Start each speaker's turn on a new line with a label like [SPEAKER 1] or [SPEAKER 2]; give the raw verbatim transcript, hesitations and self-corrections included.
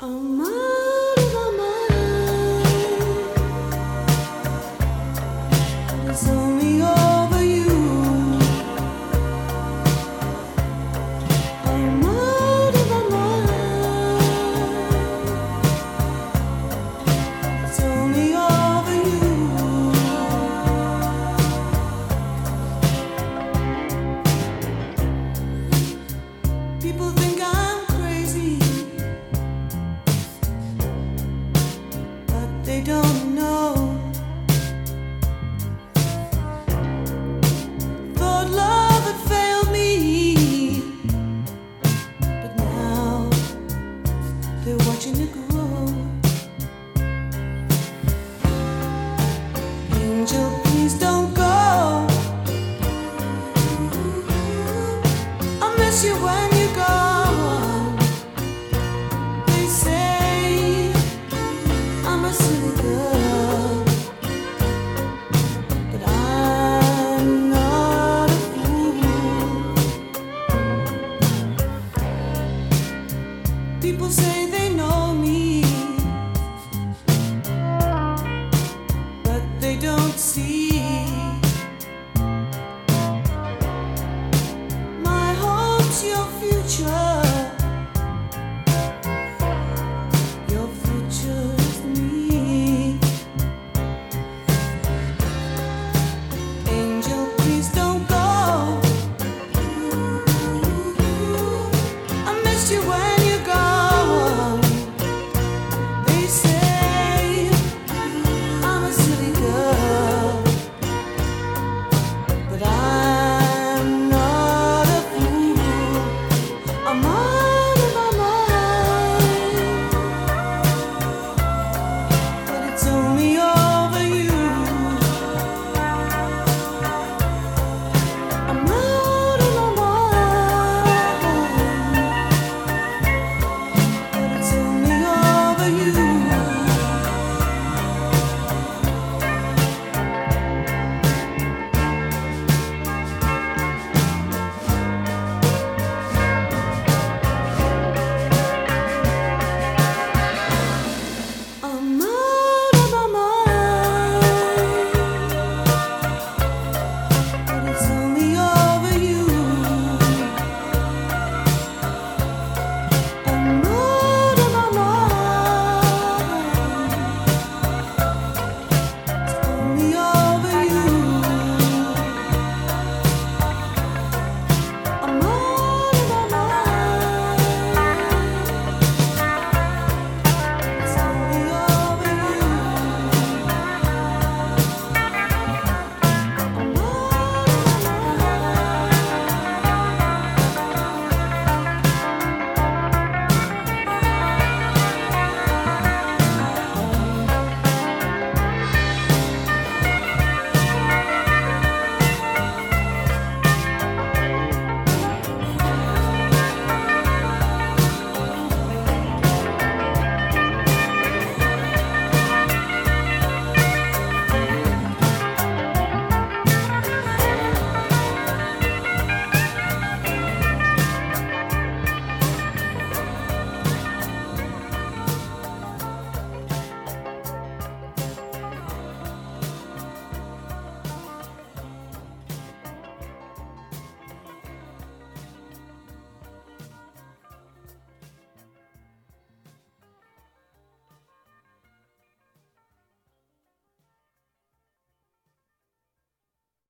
[SPEAKER 1] I'm out of my mind. It's only over you. I'm out of my mind. It's only over you. People think I'm crazy, but they don't know. Thought love had failed me, but now they're watching it grow. Angel, please don't go. I miss you when you go. They say I'm a silly girl, but I'm not a fool. People say they know me,